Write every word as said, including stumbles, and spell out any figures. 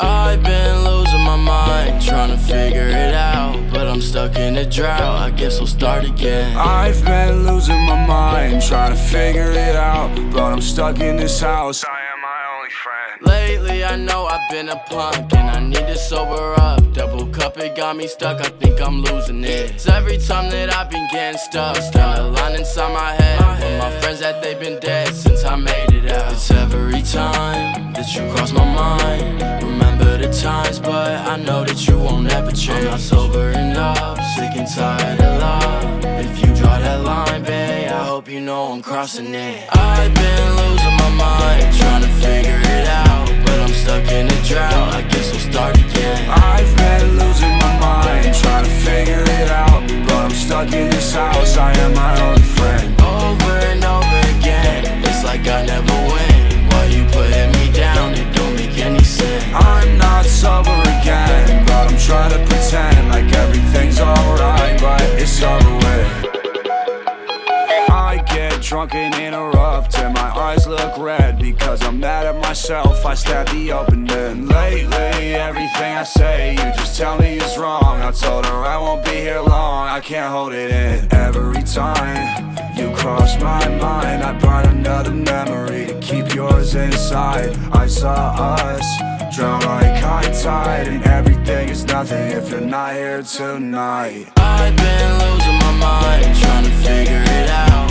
I've been losing my mind, trying to figure it out, but I'm stuck in a drought, I guess I'll start again. I've been losing my mind, trying to figure it out, but I'm stuck in this house. I am my only friend. Lately I know I've been a punk, and I need to sober up. Double cup, it got me stuck, I think I'm losing it. It's every time that I've been getting stuck, still a line inside my head, with my friends that they've been dead since I made it out. It's every time that you cross my mind, remember the times, but I know that you won't ever change. I'm not sobering up, sick and tired of love. If you draw that line, babe, I hope you know I'm crossing it. I've been losing my mind, trying to figure it out, but I'm stuck in a drought, I guess I'll start again. I've been losing my mind, trying to figure it out, but I'm stuck in this house. I am my only friend. Over and over again, it's like I never win. Why you putting me down? It don't make any sense. I'm not sober again, but I'm trying to pretend like everything's alright, but it's over with. I get drunk and interrupt, and my eyes look red because I'm mad at myself. I stab the open end. Lately, everything I say, you just tell me is wrong. I told her I won't be here long, I can't hold it in. Every time you cross my mind, I burn another memory to keep yours inside. I saw us drown like high tide, and everything is nothing if you're not here tonight. I've been losing my mind, trying to figure it out,